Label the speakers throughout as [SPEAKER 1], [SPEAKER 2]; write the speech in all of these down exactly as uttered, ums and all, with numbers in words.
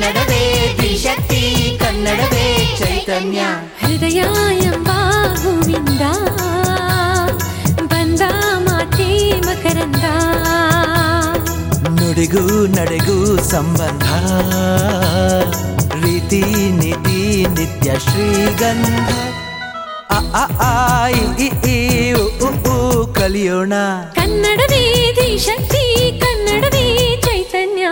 [SPEAKER 1] ಕನ್ನಡವೇ ತ್ರಿಶಕ್ತಿ, ಕನ್ನಡವೇ ಚೈತನ್ಯ.
[SPEAKER 2] ಹೃದಯ ಎಂಬ ಹೂವಿಂದ ಬಂದ ಮಾತೆ ಮಕರಂದ,
[SPEAKER 3] ನುಡಿಗೂ ನಡೆಗೂ ಸಂಬಂಧ, ರೀತಿ ನೀತಿ ನಿತ್ಯ ಶ್ರೀಗಂಧ. ಅ ಆ ಆ ಇ ಈ ಈ ಉ ಉ ಉ ಕಲಿಯೋಣ.
[SPEAKER 2] ಕನ್ನಡವೇ ತ್ರಿಶಕ್ತಿ, ಕನ್ನಡವೇ ಚೈತನ್ಯ.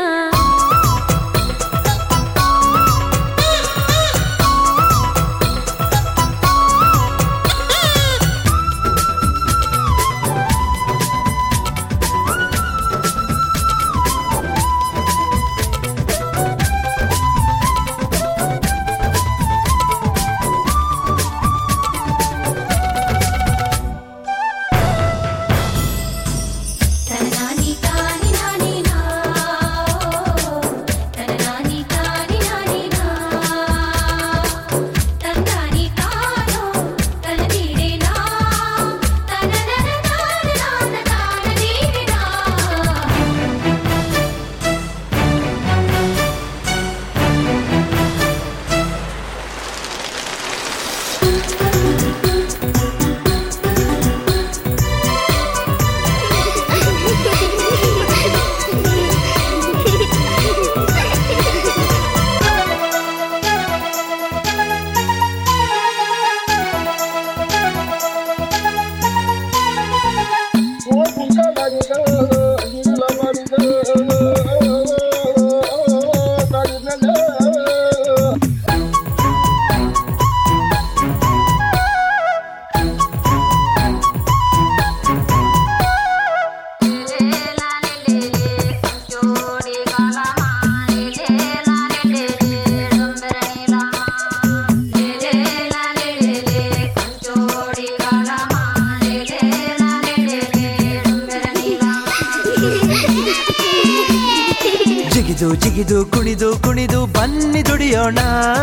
[SPEAKER 3] ಜಿಗಿದು ಜಿಗಿದು ಕುಣಿದು ಕುಣಿದು ಬನ್ನಿ ದುಡಿಯೋಣ,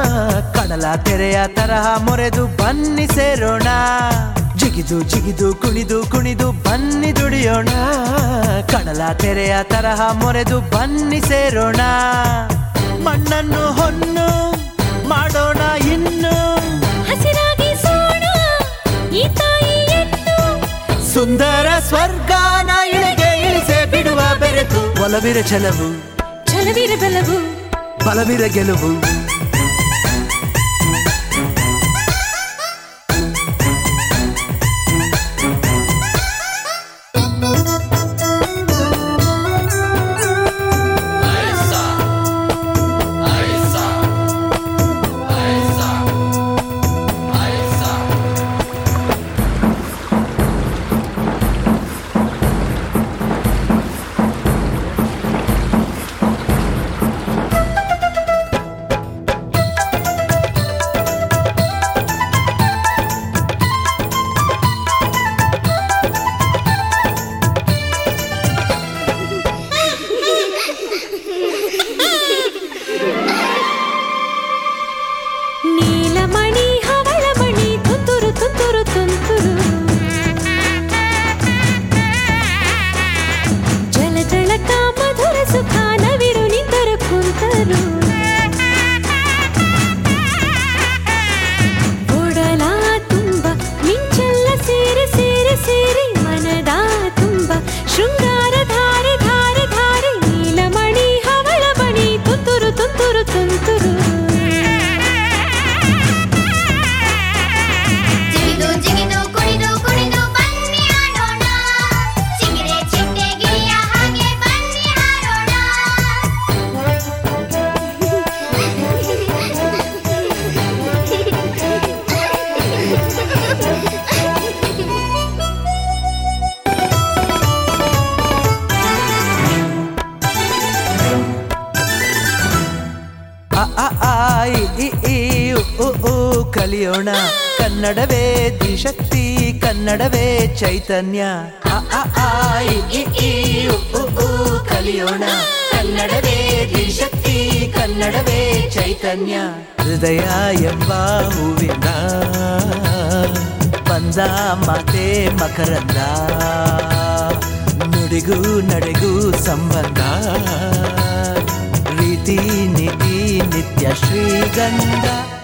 [SPEAKER 3] ಕಡಲ ತೆರೆಯ ತರಹ ಮೊರೆದು ಬನ್ನಿ ಸೇರೋಣ. ಜಿಗಿದು ಜಿಗಿದು ಕುಣಿದು ಕುಣಿದು ಬನ್ನಿ ದುಡಿಯೋಣ, ಕಡಲ ತೆರೆಯ ತರಹ ಮೊರೆದು ಬನ್ನಿ ಸೇರೋಣ. ಮಣ್ಣನ್ನು ಹೊನ್ನು ಮಾಡೋಣ ಇನ್ನು,
[SPEAKER 2] ಹಸಿರಾಗಿಸೋಣ ಈ ತಾಯಿಯನ್ನು.
[SPEAKER 3] ಸುಂದರ ಸ್ವರ್ಗಾನ ಇಳೆಗೆ ಇಳಿಸೆ ಬಿಡುವ ಬೆರೆತು, ಒಲವಿರ ಛಲವು
[SPEAKER 2] ಛಲವಿರ ಬಲವು,
[SPEAKER 3] ಬಲವಿರ ಗೆಲುವು.
[SPEAKER 2] ನೀಲಮಣಿ ಹವಳಮಣಿ ತುಂತುರು ತುಂತುರು ತುಂತುರು, ಜಲ ಜಳಕ ಮಧುರ ಸುಖ ನವಿರು ನಿಂತರು ಕುಂತರು. ಒಡಲ ತುಂಬ ಮಿಂಚೆಲ್ಲ ಸೇರಿ ಸೇರಿ ಸೇರಿ, ಮನದ ತುಂಬ ಶೃಂಗಾರ ಧಾರೆ ಧಾರೆ ಧಾರೆ. ನೀಲಮಣಿ ಹವಳಮಣಿ ತುಂತುರು ತುಂತುರು ತುಂತುರು,
[SPEAKER 3] ಕಲಿಯೋಣ. ಕನ್ನಡವೇ ತ್ರಿಶಕ್ತಿ, ಕನ್ನಡವೇ ಚೈತನ್ಯ. ಅ ಆ ಆ ಇ ಈ ಈ ಉ ಉ ಉ ಕಲಿಯೋಣ. ಕನ್ನಡವೇ ತ್ರಿಶಕ್ತಿ, ಕನ್ನಡವೇ ಚೈತನ್ಯ. ಹೃದಯ ಎಂಬ ಹೂವಿಂದ ಬಂದ ಮಾತೆ ಮಕರಂದ, ನುಡಿಗೂ ನಡೆಗೂ ಸಂಬಂಧ, ರೀತಿ ಪ್ರೀತಿ ನಿಧಿ ನಿತ್ಯ ಶ್ರೀಗಂಧ